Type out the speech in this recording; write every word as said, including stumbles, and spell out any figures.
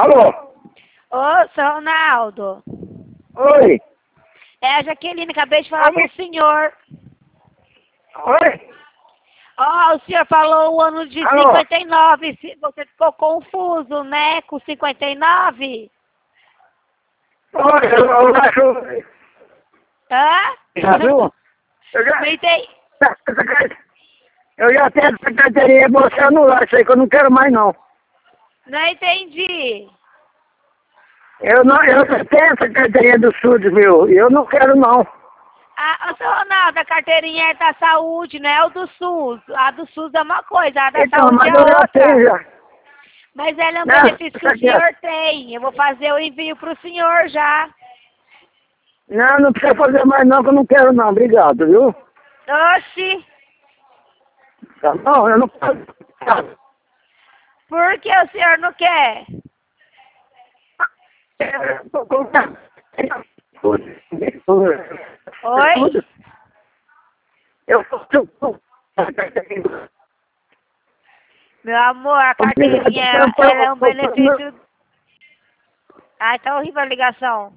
Alô? Ô, seu Ronaldo. Oi? É a Jaqueline, acabei de falar Oi? com o senhor. Oi? Ó, o senhor falou o ano de Alô? cinquenta e nove, se- você ficou confuso, né, com cinquenta e nove? Oi, eu, eu acho... Hã? Já viu? Eu já... Não entendi. Eu já tenho essa carteirinha, você anular isso aí que eu não quero mais não. Não entendi. Eu não, eu já tenho essa carteirinha do SUS, viu? E eu não quero não. Ah, ô, seu Ronaldo, a carteirinha é da saúde, não é o do SUS. A do SUS é uma coisa, a da Então, saúde mas é eu já tenho outra. já. Mas ela é um Não, benefício que isso o aqui é... senhor tem. Eu vou fazer o envio pro senhor já. Não, não precisa fazer mais não, que eu não quero não. Obrigado, viu? Oxi, Tá bom, eu não quero. por que o senhor não quer? Oi? Eu faço. Meu amor, a carteirinha ela, ela é um benefício... Ai, tá horrível a ligação.